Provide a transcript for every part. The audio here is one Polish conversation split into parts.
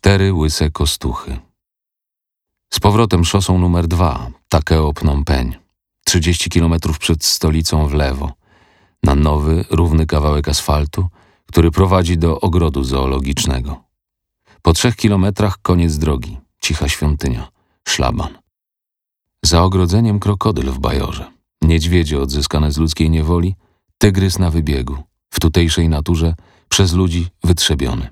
4 łyse kostuchy. Z powrotem szosą numer 2, Takeo Phnom Penh. 30 kilometrów przed stolicą w lewo. Na nowy, równy kawałek asfaltu, który prowadzi do ogrodu zoologicznego. Po 3 kilometrach koniec drogi, cicha świątynia, szlaban. Za ogrodzeniem krokodyl w bajorze, niedźwiedzie odzyskane z ludzkiej niewoli, tygrys na wybiegu, w tutejszej naturze przez ludzi wytrzebiony.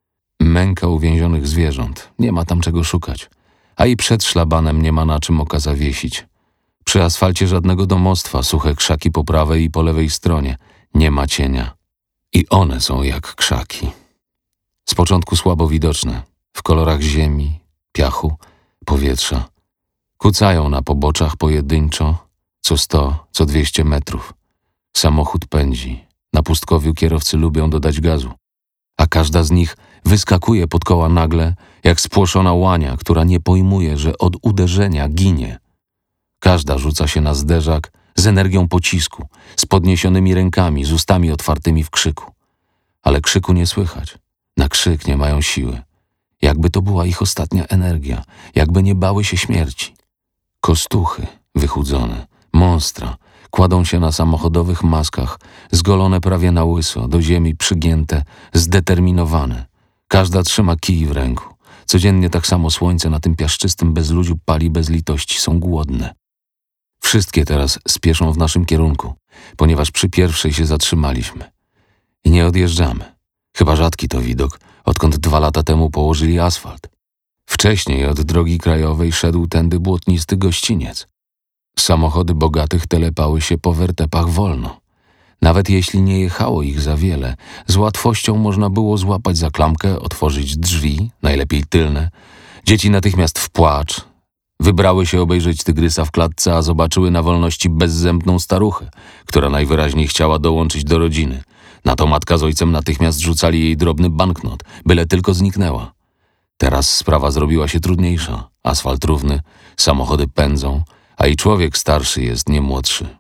Męka uwięzionych zwierząt, nie ma tam czego szukać, a i przed szlabanem nie ma na czym oka zawiesić. Przy asfalcie żadnego domostwa, suche krzaki po prawej i po lewej stronie, nie ma cienia. I one są jak krzaki. Z początku słabo widoczne, w kolorach ziemi, piachu, powietrza. Kucają na poboczach pojedynczo, co 100, co 200 metrów. Samochód pędzi, na pustkowiu kierowcy lubią dodać gazu, a każda z nich wyskakuje pod koła nagle, jak spłoszona łania, która nie pojmuje, że od uderzenia ginie. Każda rzuca się na zderzak z energią pocisku, z podniesionymi rękami, z ustami otwartymi w krzyku. Ale krzyku nie słychać, na krzyk nie mają siły. Jakby to była ich ostatnia energia, jakby nie bały się śmierci. Kostuchy, wychudzone, monstra, kładą się na samochodowych maskach, zgolone prawie na łyso, do ziemi przygięte, zdeterminowane. Każda trzyma kij w ręku. Codziennie tak samo słońce na tym piaszczystym bezludziu pali bez litości, są głodne. Wszystkie teraz spieszą w naszym kierunku, ponieważ przy pierwszej się zatrzymaliśmy. I nie odjeżdżamy. Chyba rzadki to widok, odkąd 2 lata temu położyli asfalt. Wcześniej od drogi krajowej szedł tędy błotnisty gościniec. Samochody bogatych telepały się po wertepach wolno. Nawet jeśli nie jechało ich za wiele, z łatwością można było złapać za klamkę, otworzyć drzwi, najlepiej tylne. Dzieci natychmiast w płacz. Wybrały się obejrzeć tygrysa w klatce, a zobaczyły na wolności bezzębną staruchę, która najwyraźniej chciała dołączyć do rodziny. Na to matka z ojcem natychmiast rzucali jej drobny banknot, byle tylko zniknęła. Teraz sprawa zrobiła się trudniejsza. Asfalt równy, samochody pędzą, a i człowiek starszy jest nie młodszy.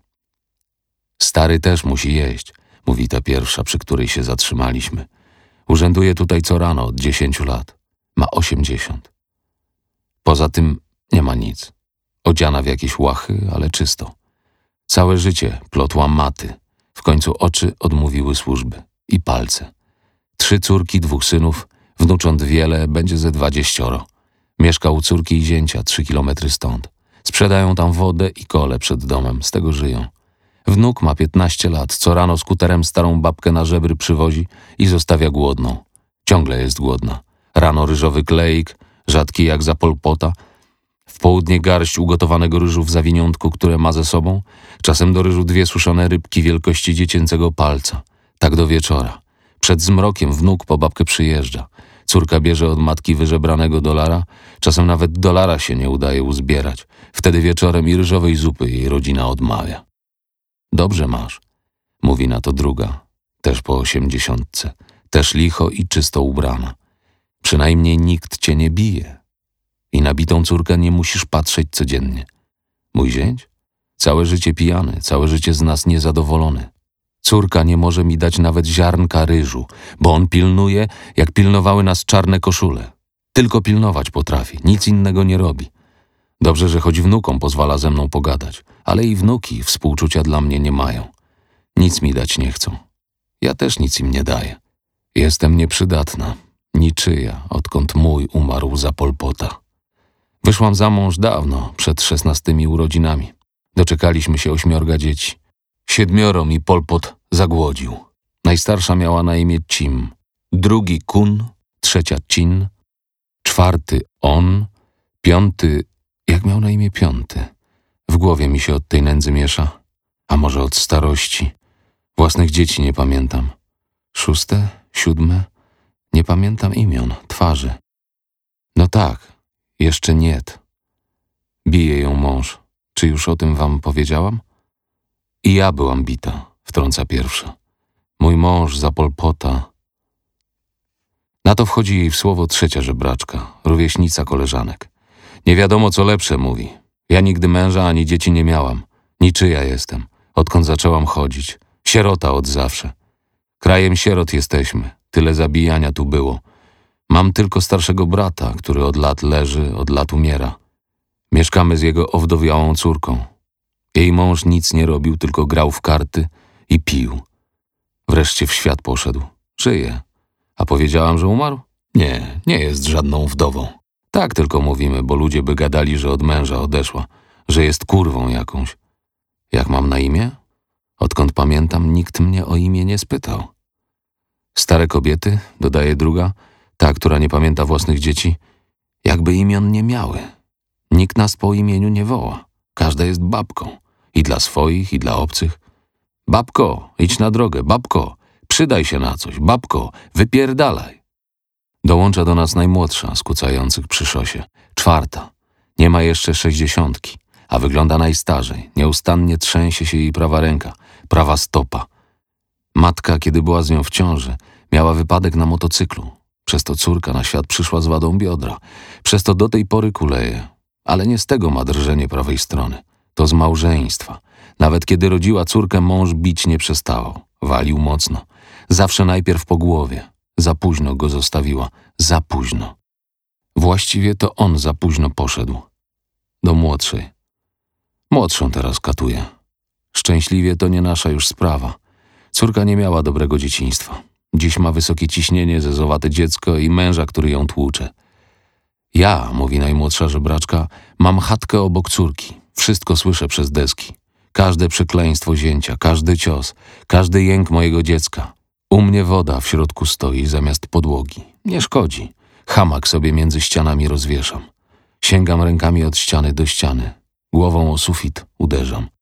Stary też musi jeść, mówi ta pierwsza, przy której się zatrzymaliśmy. Urzęduje tutaj co rano od 10 lat. Ma 80. Poza tym nie ma nic. Odziana w jakieś łachy, ale czysto. Całe życie plotła maty. W końcu oczy odmówiły służby. I palce. 3 córki, 2 synów, wnucząt wiele, będzie ze 20. Mieszka u córki i zięcia 3 kilometry stąd. Sprzedają tam wodę i kole przed domem, z tego żyją. Wnuk ma 15 lat, co rano skuterem starą babkę na żebry przywozi i zostawia głodną. Ciągle jest głodna. Rano ryżowy kleik, rzadki jak za Pol Pota. W południe garść ugotowanego ryżu w zawiniątku, które ma ze sobą. Czasem do ryżu 2 suszone rybki wielkości dziecięcego palca. Tak do wieczora. Przed zmrokiem wnuk po babkę przyjeżdża. Córka bierze od matki wyżebranego $1. Czasem nawet $1 się nie udaje uzbierać. Wtedy wieczorem i ryżowej zupy jej rodzina odmawia. Dobrze masz, mówi na to druga, też po 80, też licho i czysto ubrana. Przynajmniej nikt cię nie bije. I na bitą córkę nie musisz patrzeć codziennie. Mój zięć? Całe życie pijany, całe życie z nas niezadowolony. Córka nie może mi dać nawet ziarnka ryżu, bo on pilnuje, jak pilnowały nas czarne koszule. Tylko pilnować potrafi, nic innego nie robi. Dobrze, że choć wnukom pozwala ze mną pogadać, ale i wnuki współczucia dla mnie nie mają. Nic mi dać nie chcą. Ja też nic im nie daję. Jestem nieprzydatna, niczyja, odkąd mój umarł za Pol Pota. Wyszłam za mąż dawno, przed 16 urodzinami. Doczekaliśmy się 8 dzieci. 7 mi Pol Pot zagłodził. Najstarsza miała na imię Cim, drugi Kun, 3 Chin, 4 On, 5... Jak miał na imię 5? W głowie mi się od tej nędzy miesza. A może od starości? Własnych dzieci nie pamiętam. 6, 7? Nie pamiętam imion, twarzy. No tak, jeszcze niet. Bije ją mąż. Czy już o tym wam powiedziałam? I ja byłam bita, wtrąca pierwsza. Mój mąż za Pol Pota. Na to wchodzi jej w słowo 3 żebraczka, rówieśnica koleżanek. Nie wiadomo co lepsze, mówi. Ja nigdy męża ani dzieci nie miałam. Niczyja jestem, odkąd zaczęłam chodzić. Sierota od zawsze. Krajem sierot jesteśmy. Tyle zabijania tu było. Mam tylko starszego brata, który od lat leży, od lat umiera. Mieszkamy z jego owdowiałą córką. Jej mąż nic nie robił, tylko grał w karty i pił. Wreszcie w świat poszedł. Żyje. A powiedziałam, że umarł? Nie, nie jest żadną wdową. Tak tylko mówimy, bo ludzie by gadali, że od męża odeszła, że jest kurwą jakąś. Jak mam na imię? Odkąd pamiętam, nikt mnie o imię nie spytał. Stare kobiety, dodaje druga, ta, która nie pamięta własnych dzieci, jakby imion nie miały. Nikt nas po imieniu nie woła. Każda jest babką. I dla swoich, i dla obcych. Babko, idź na drogę, babko, przydaj się na coś, babko, wypierdalaj. Dołącza do nas najmłodsza z kucających przy szosie. 4. Nie ma jeszcze 60, a wygląda najstarzej. Nieustannie trzęsie się jej prawa ręka, prawa stopa. Matka, kiedy była z nią w ciąży, miała wypadek na motocyklu. Przez to córka na świat przyszła z wadą biodra. Przez to do tej pory kuleje. Ale nie z tego ma drżenie prawej strony. To z małżeństwa. Nawet kiedy rodziła córkę, mąż bić nie przestawał. Walił mocno. Zawsze najpierw po głowie. Za późno go zostawiła. Za późno. Właściwie to on za późno poszedł. Do młodszej. Młodszą teraz katuje. Szczęśliwie to nie nasza już sprawa. Córka nie miała dobrego dzieciństwa. Dziś ma wysokie ciśnienie, zezowate dziecko i męża, który ją tłucze. Ja, mówi najmłodsza żebraczka, mam chatkę obok córki. Wszystko słyszę przez deski. Każde przekleństwo zięcia, każdy cios, każdy jęk mojego dziecka. U mnie woda w środku stoi zamiast podłogi. Nie szkodzi. Hamak sobie między ścianami rozwieszam. Sięgam rękami od ściany do ściany. Głową o sufit uderzam.